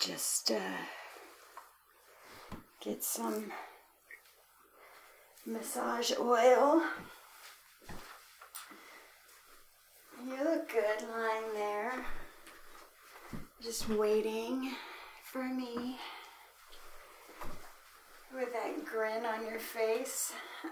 just get some massage oil. You look good lying there, just waiting for me with that grin on your face.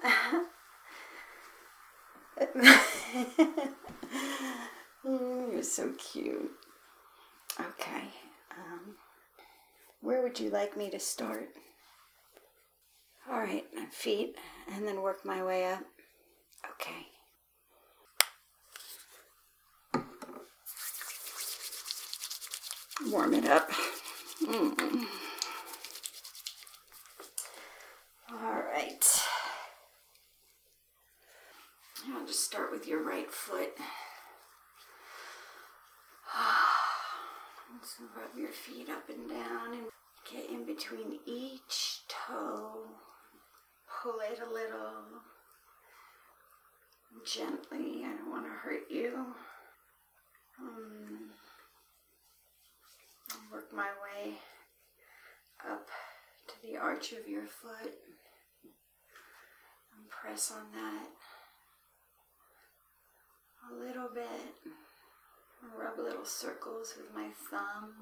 You're so cute. Okay, where would you like me to start? All right, feet, and then work my way up. Okay. Warm it up. All right. I'll just start with your right foot. So rub your feet up and down and get in between each toe. Pull it a little gently. I don't want to hurt you. I'll work my way up to the arch of your foot and press on that a little bit. Rub little circles with my thumb.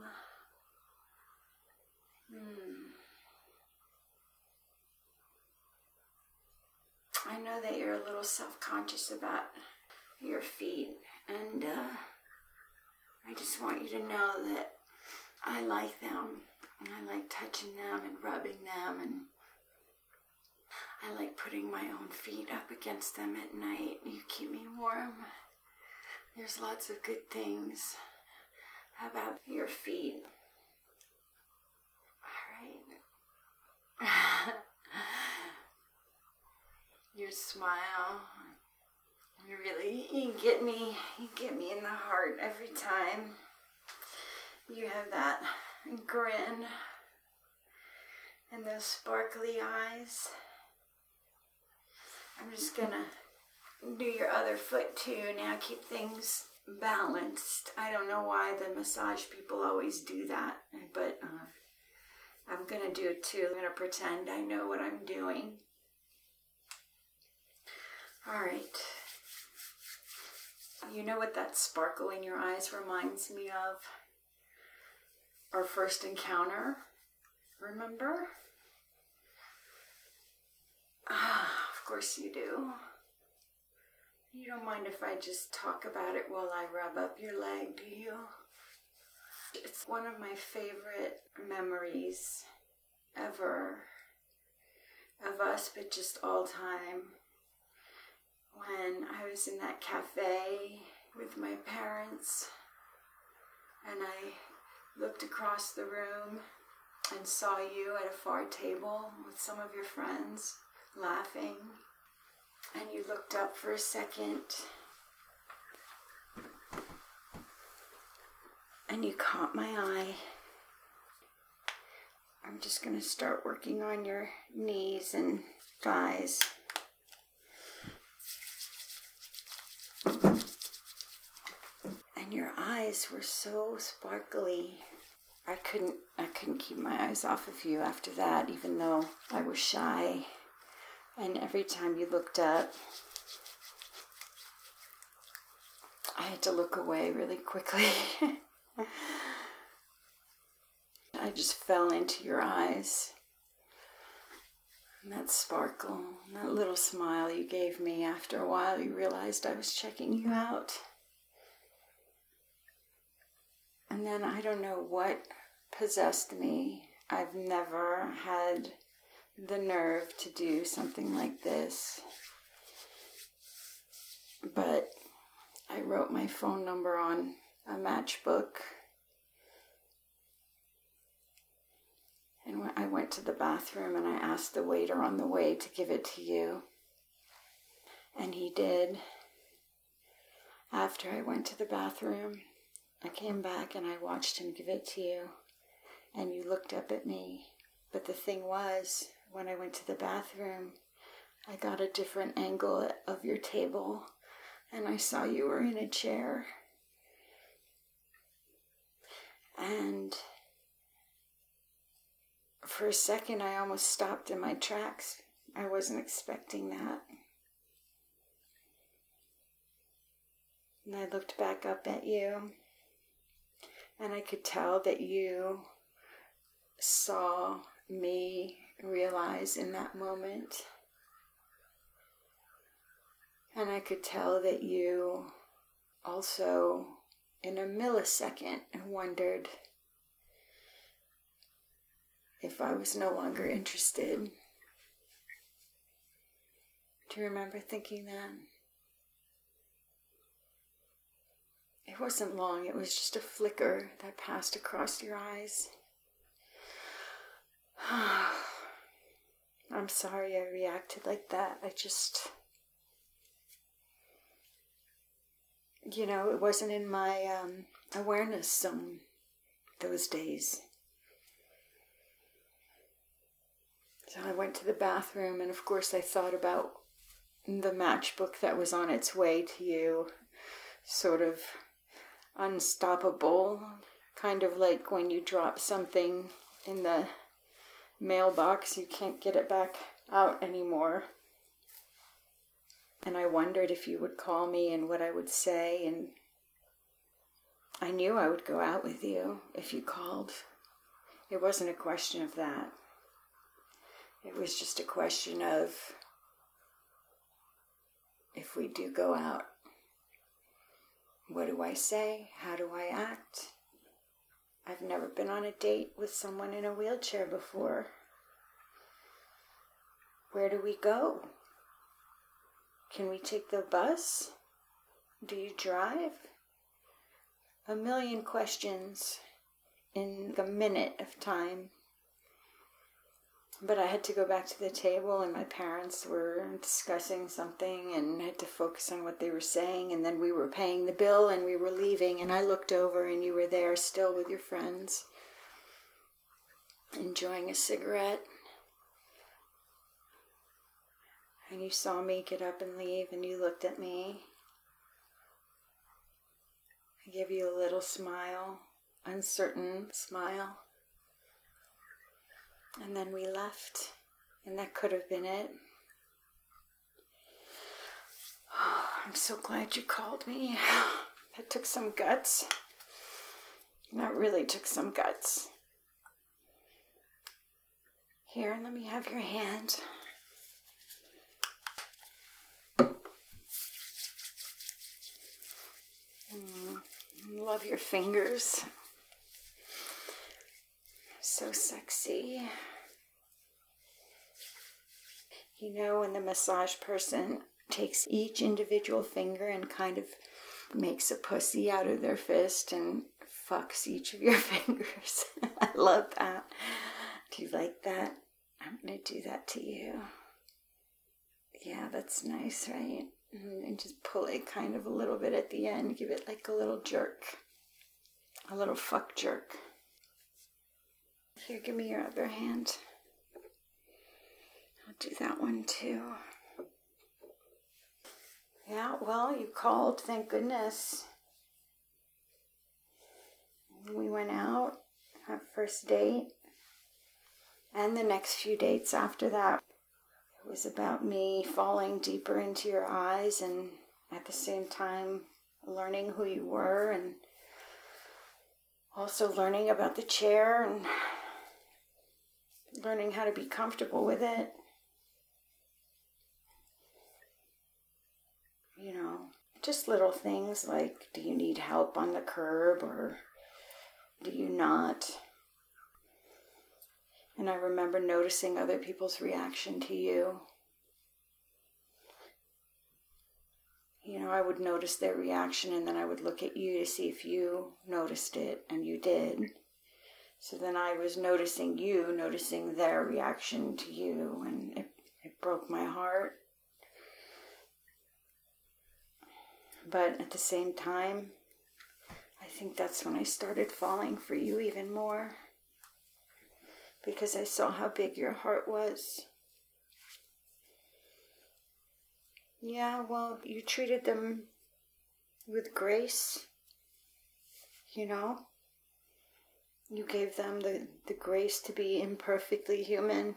I know that you're a little self-conscious about your feet, and I just want you to know that I like them, and I like touching them and rubbing them, and I like putting my own feet up against them at night. You keep me warm. There's lots of good things about your feet. All right. Your smile. You get me in the heart every time. You have that grin and those sparkly eyes. I'm just gonna do your other foot too. Now keep things balanced. I don't know why the massage people always do that, but I'm gonna do it too. I'm gonna pretend I know what I'm doing. All right. You know what that sparkle in your eyes reminds me of? Our first encounter, remember? Of course you do. You don't mind if I just talk about it while I rub up your leg, do you? It's one of my favorite memories ever of us, but just all time. When I was in that cafe with my parents and I looked across the room and saw you at a far table with some of your friends laughing. And you looked up for a second and you caught my eye. I'm just going to start working on your knees and thighs. And your eyes were so sparkly. I couldn't keep my eyes off of you after that, even though I was shy. And every time you looked up, I had to look away really quickly. I just fell into your eyes. And that sparkle, and that little smile you gave me after a while, you realized I was checking you out. And then I don't know what possessed me. I've never had the nerve to do something like this. But I wrote my phone number on a matchbook. And I went to the bathroom and I asked the waiter on the way to give it to you. And he did. After I went to the bathroom, I came back and I watched him give it to you. And you looked up at me. But the thing was, when I went to the bathroom, I got a different angle of your table. And I saw you were in a chair. And For a second, I almost stopped in my tracks. I wasn't expecting that. And I looked back up at you, and I could tell that you saw me realize in that moment. And I could tell that you also, in a millisecond, wondered if I was no longer interested. Do you remember thinking that? It wasn't long, it was just a flicker that passed across your eyes. I'm sorry I reacted like that. It wasn't in my awareness zone those days. So I went to the bathroom, and of course I thought about the matchbook that was on its way to you, sort of unstoppable, kind of like when you drop something in the mailbox, you can't get it back out anymore. And I wondered if you would call me and what I would say, and I knew I would go out with you if you called. It wasn't a question of that. It was just a question of, if we do go out, what do I say? How do I act? I've never been on a date with someone in a wheelchair before. Where do we go? Can we take the bus? Do you drive? A million questions in a minute of time. But I had to go back to the table, and my parents were discussing something, and I had to focus on what they were saying, and then we were paying the bill and we were leaving, and I looked over and you were there still with your friends, enjoying a cigarette. And you saw me get up and leave, and you looked at me. I gave you a little smile, uncertain smile. And then we left, and that could have been it. Oh, I'm so glad you called me. That took some guts. That really took some guts. Here, let me have your hand. Love your fingers. So sexy. When the massage person takes each individual finger and kind of makes a pussy out of their fist and fucks each of your fingers. I love that. Do you like that? I'm going to do that to you. Yeah, that's nice, right? And just pull it kind of a little bit at the end. Give it like a little jerk. A little fuck jerk. Here, give me your other hand. I'll do that one too. Yeah, well, you called, thank goodness. We went out, our first date, and the next few dates after that. It was about me falling deeper into your eyes, and at the same time learning who you were, and also learning about the chair and learning how to be comfortable with it. Just little things like, do you need help on the curb or do you not? And I remember noticing other people's reaction to you. I would notice their reaction, and then I would look at you to see if you noticed it, and you did. So then I was noticing you, noticing their reaction to you, and it broke my heart. But at the same time, I think that's when I started falling for you even more, because I saw how big your heart was. Yeah, well, you treated them with grace, You gave them the grace to be imperfectly human.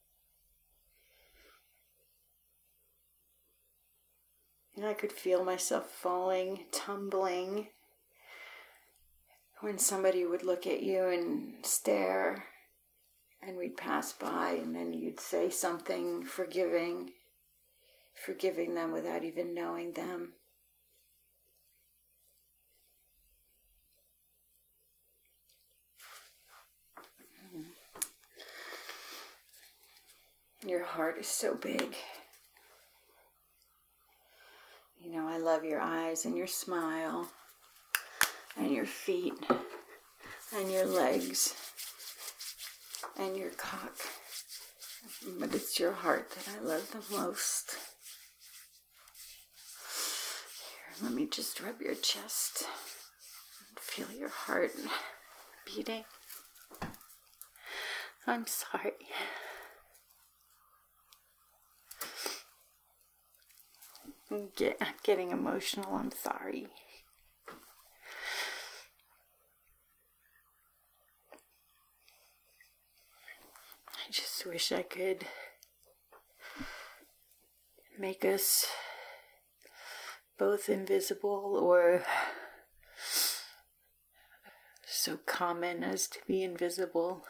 And I could feel myself falling, tumbling, when somebody would look at you and stare, and we'd pass by, and then you'd say something forgiving them without even knowing them. Your heart is so big. You know, I love your eyes and your smile and your feet and your legs and your cock. But it's your heart that I love the most. Here, let me just rub your chest and feel your heart beating. I'm sorry. I'm getting emotional. I'm sorry. I just wish I could make us both invisible, or so common as to be invisible.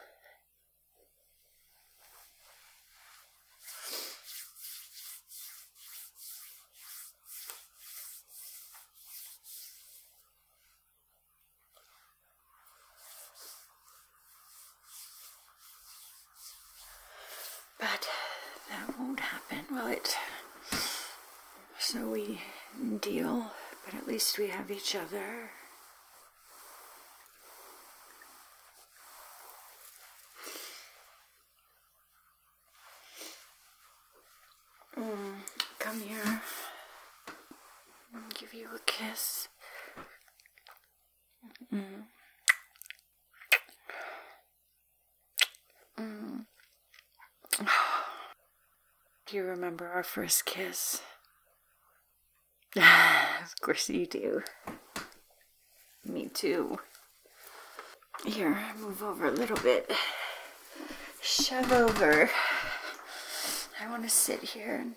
But that won't happen, will it? So we deal, but at least we have each other. Come here. I'll give you a kiss. Do you remember our first kiss? Of course you do. Me too. Here, move over a little bit. Shove over. I want to sit here and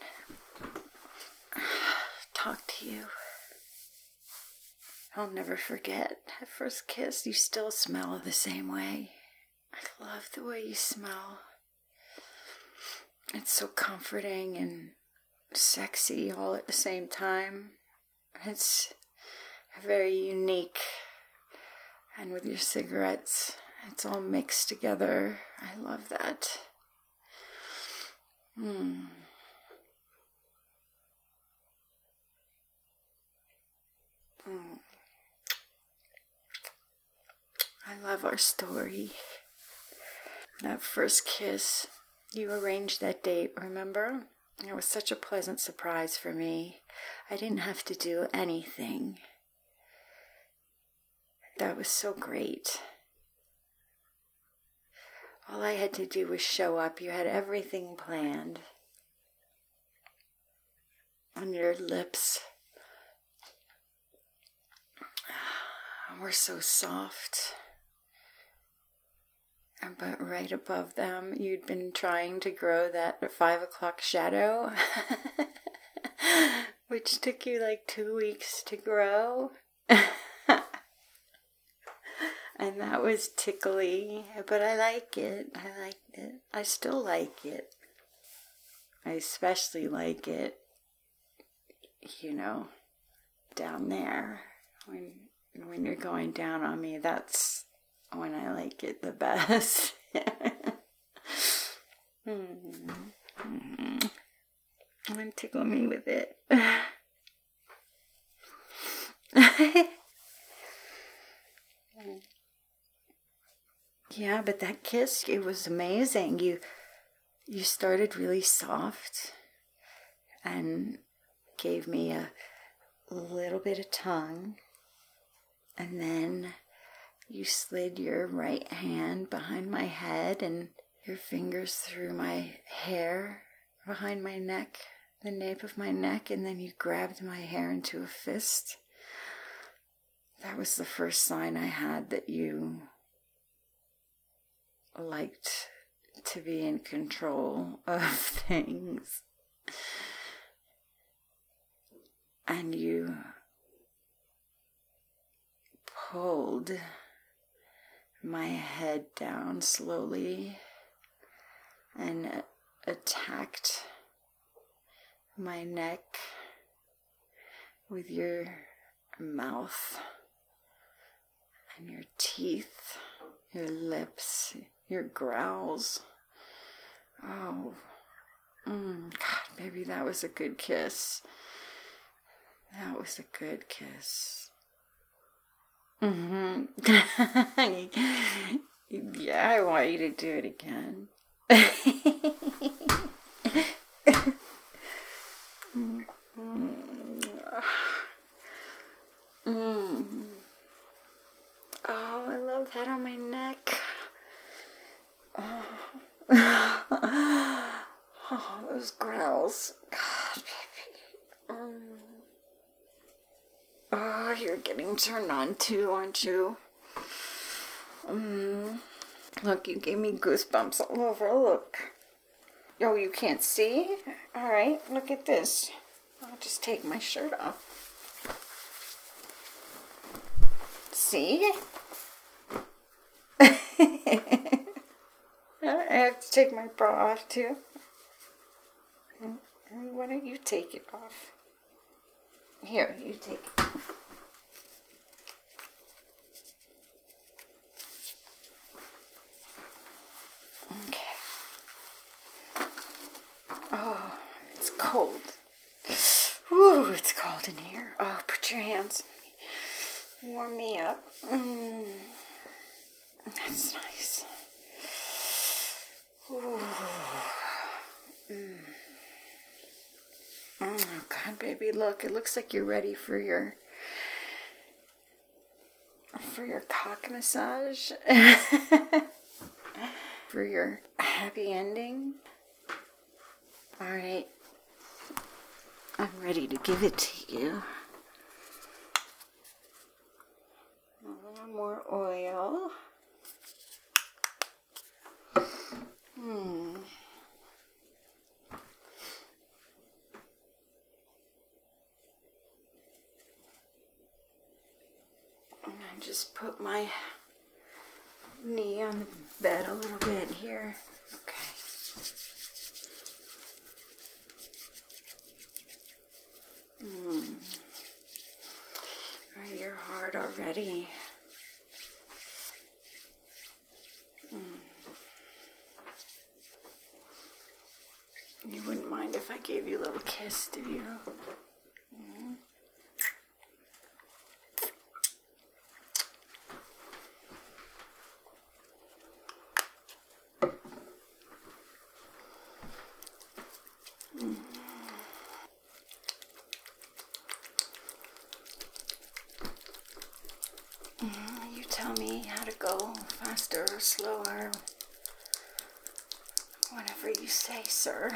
talk to you. I'll never forget that first kiss. You still smell the same way. I love the way you smell. It's so comforting and sexy all at the same time. It's very unique. And with your cigarettes, it's all mixed together. I love that. I love our story. That first kiss, you arranged that date, remember? It was such a pleasant surprise for me. I didn't have to do anything. That was so great. All I had to do was show up. You had everything planned. On your lips were so soft. But right above them, you'd been trying to grow that 5 o'clock shadow, which took you like 2 weeks to grow. And that was tickly, but I like it. I liked it. I still like it. I especially like it, you know, down there. When you're going down on me, that's when I like it the best. And tickle me with it. Yeah, but that kiss, it was amazing. You started really soft and gave me a little bit of tongue, and then you slid your right hand behind my head and your fingers through my hair behind my neck, the nape of my neck, and then you grabbed my hair into a fist. That was the first sign I had that you liked to be in control of things. And you pulled my head down slowly and attacked my neck with your mouth and your teeth, your lips, your growls. Oh, God, baby, that was a good kiss. That was a good kiss. Yeah, I want you to do it again. Oh, I love that on my neck. Oh, those growls. God, baby. Oh, you're getting turned on too, aren't you? Look, you gave me goosebumps all over. Look. Oh, you can't see? All right, look at this. I'll just take my shirt off. See? I have to take my bra off too. And why don't you take it off? Here, you take it. Okay. Oh, it's cold. Ooh, it's cold in here. Oh, put your hands. Warm me up. That's nice. Ooh. Oh, God, baby, look. It looks like you're ready for your cock massage. For your happy ending. All right. I'm ready to give it to you. A little more oil. And I just put my knee on the bed a little bit here. Okay. Oh, you're hard already. You wouldn't mind if I gave you a little kiss, do you? You tell me how to go, faster or slower, whatever you say, sir.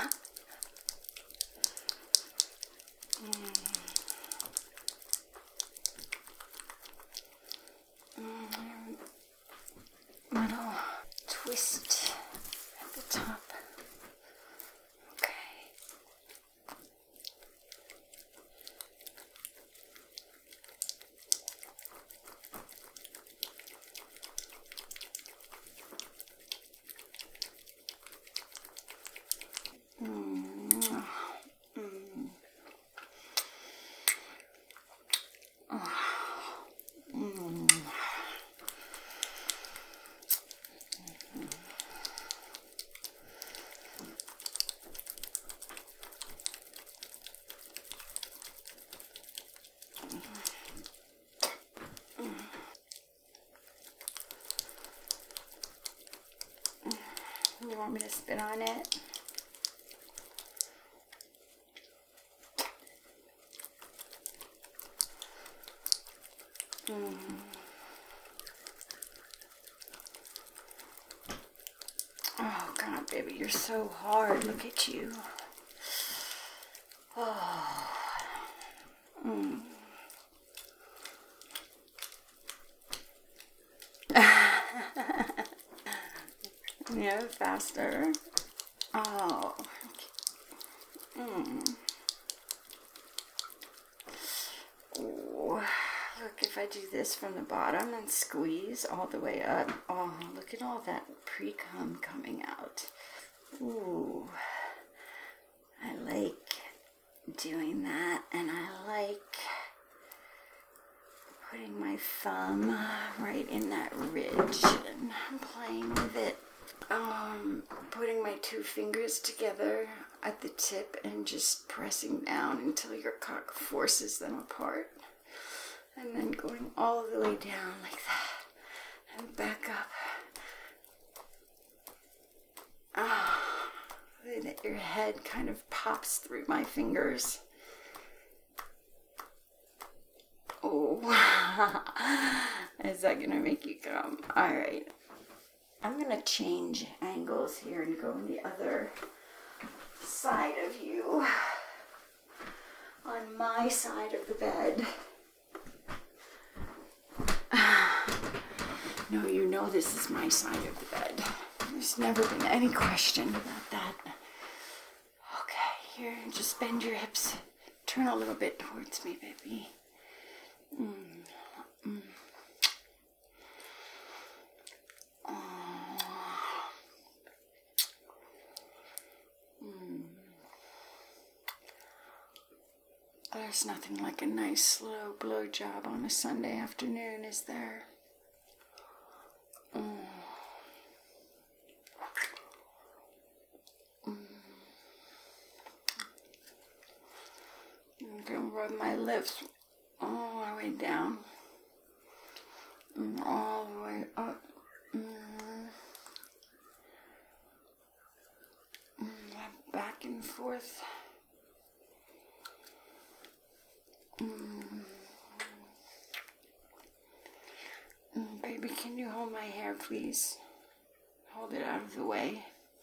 Little twist at the top. Okay. You want me to spit on it? Oh, God, baby, you're so hard. Look at you. Oh. No, faster. Oh. Ooh. Look, if I do this from the bottom and squeeze all the way up. Oh, look at all that pre-cum coming out. Ooh. I like doing that, and I like putting my thumb right in that ridge and playing with it. Putting my two fingers together at the tip and just pressing down until your cock forces them apart. And then going all the way down like that and back up. Then your head kind of pops through my fingers. Oh, is that gonna make you come? All right. I'm gonna change angles here and go on the other side of you. On my side of the bed. No, you know this is my side of the bed. There's never been any question about that. Okay, here, just bend your hips. Turn a little bit towards me, baby. There's nothing like a nice slow blowjob on a Sunday afternoon, is there? I'm gonna rub my lips all the way down and all the way up. Back and forth. Baby, can you hold my hair, please? Hold it out of the way.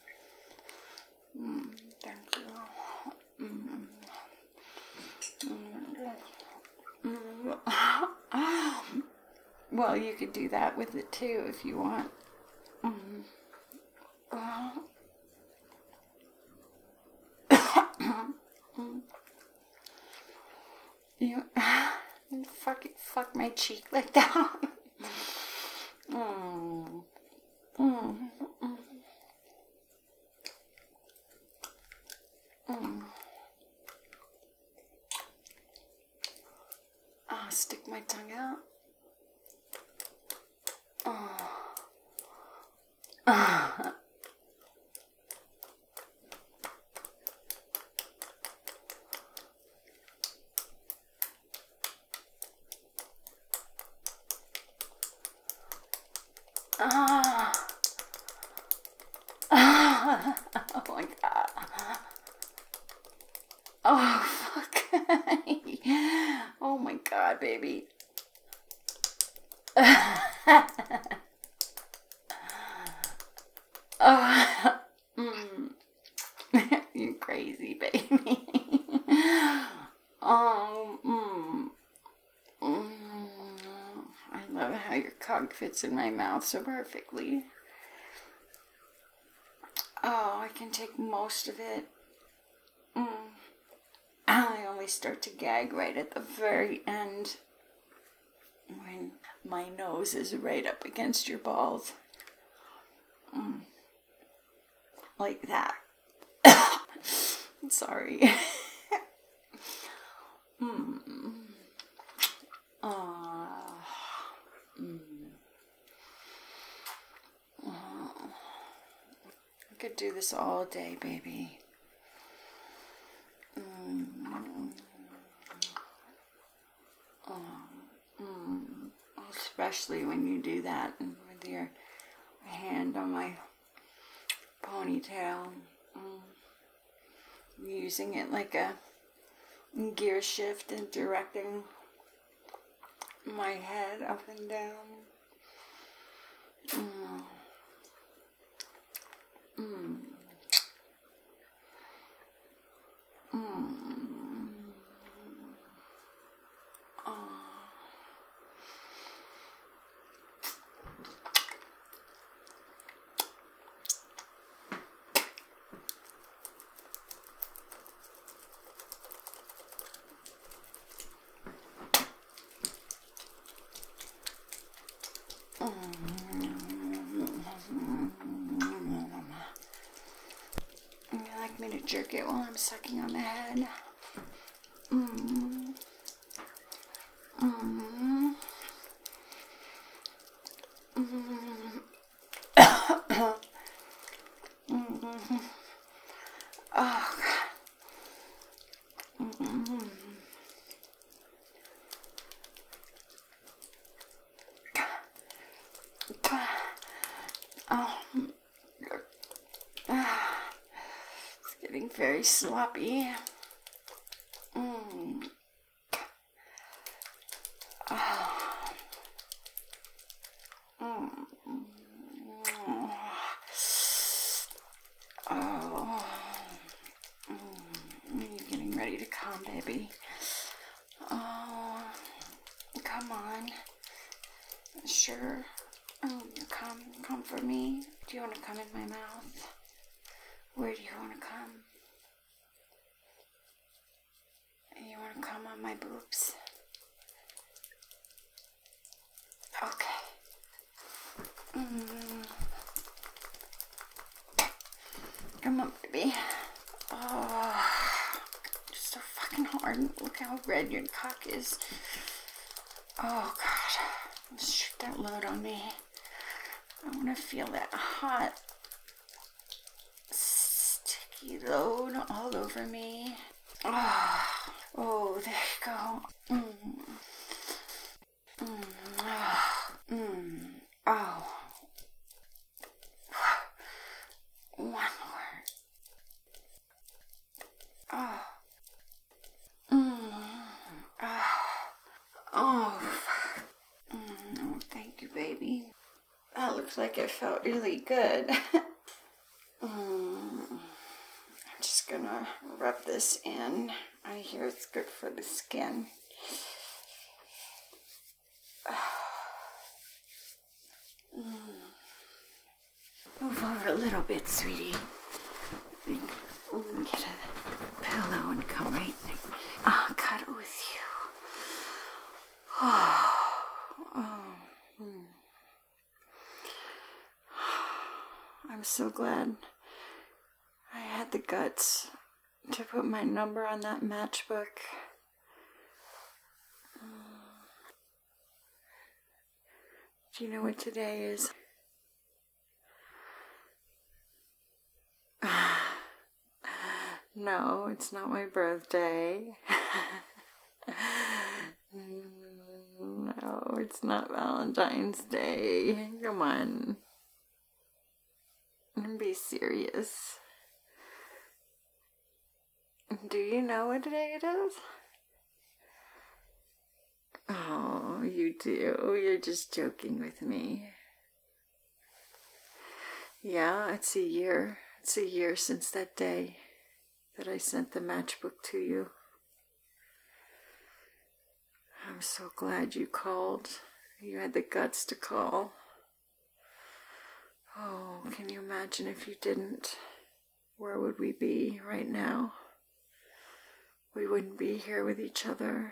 Thank you. Well, you could do that with it too if you want. You fuck my cheek like that. I'll stick my tongue out. Oh my god. Oh fuck. Oh my god, baby. You crazy, baby. I love how your cock fits in my mouth so perfectly. Oh, I can take most of it. I only start to gag right at the very end when my nose is right up against your balls. Like that. Sorry. I could do this all day, baby. Especially when you do that with your hand on my ponytail. Using it like a gear shift and directing my head up and down. lick it while I'm sucking on the head. Mm. Mm. Mm. Mm. Oh, God. Mm. Oh. It's getting very sloppy. Mm. Oh. Mm. Oh. You're getting ready to come, baby. Oh. Come on. Sure. Oh, come for me. Do you want to come in my mouth? Where do you want to come? You want to come on my boobs? Okay. Come on, baby. Oh, just so fucking hard. Look how red your cock is. Oh, God. Shoot that load on me. I want to feel that hot, sticky load all over me. Oh, there you go. Oh. One more. Oh. Oh. Oh, thank you, baby. That looks like it felt really good. I'm just gonna rub this in. I hear it's good for the skin. Move over a little bit, sweetie. Get a pillow and come right there. I'll cuddle with you. I'm so glad I had the guts to put my number on that matchbook. Do you know what today is? No, it's not my birthday. No, it's not Valentine's Day. Come on. Be serious. Do you know what day it is? Oh, you do. You're just joking with me. Yeah, it's a year. It's a year since that day that I sent the matchbook to you. I'm so glad you called. You had the guts to call. Oh, can you imagine if you didn't? Where would we be right now? We wouldn't be here with each other.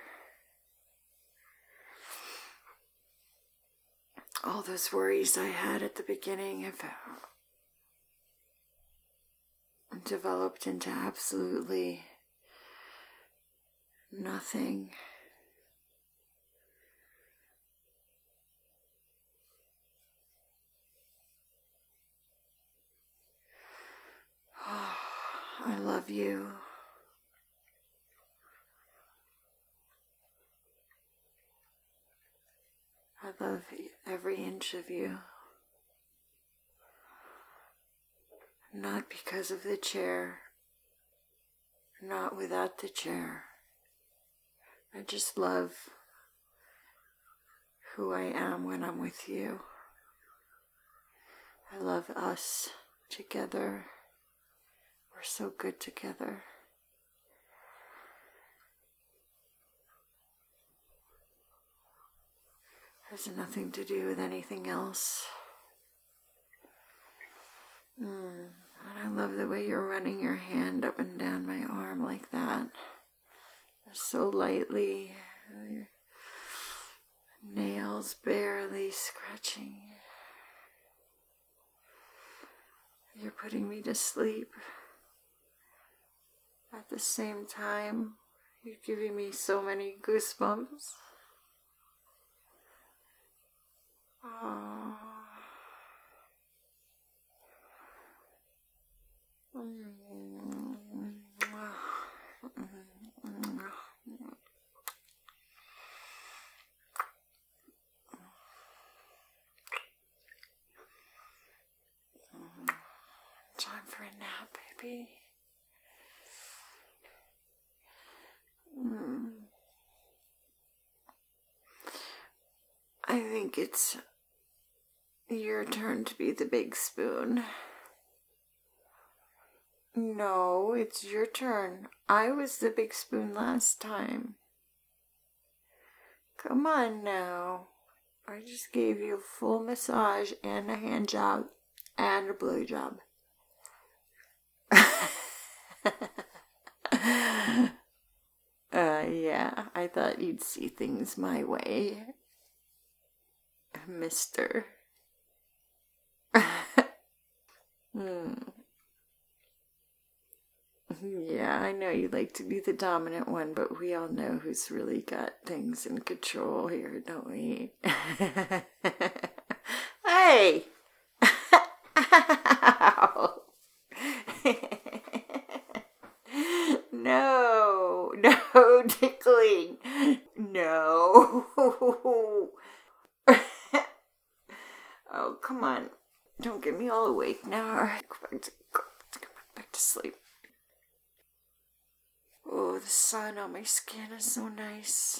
All those worries I had at the beginning have developed into absolutely nothing. Oh, I love you. I love every inch of you. Not because of the chair, not without the chair. I just love who I am when I'm with you. I love us together. We're so good together. Has nothing to do with anything else. And I love the way you're running your hand up and down my arm like that. So lightly. Your nails barely scratching. You're putting me to sleep. At the same time, you're giving me so many goosebumps. Oh. Time for a nap, baby. I think it's your turn to be the big spoon. No, it's your turn. I was the big spoon last time. Come on now. I just gave you a full massage and a hand job and a blow job. Yeah, I thought you'd see things my way, mister. Yeah, I know you like to be the dominant one, but we all know who's really got things in control here, don't we? Hey! Ow. No, no tickling. No. Oh, come on. Don't get me all awake now. All right, go back to sleep. Oh, the sun on my skin is so nice.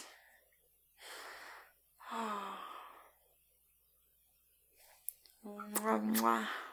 Oh. Mwah, mwah.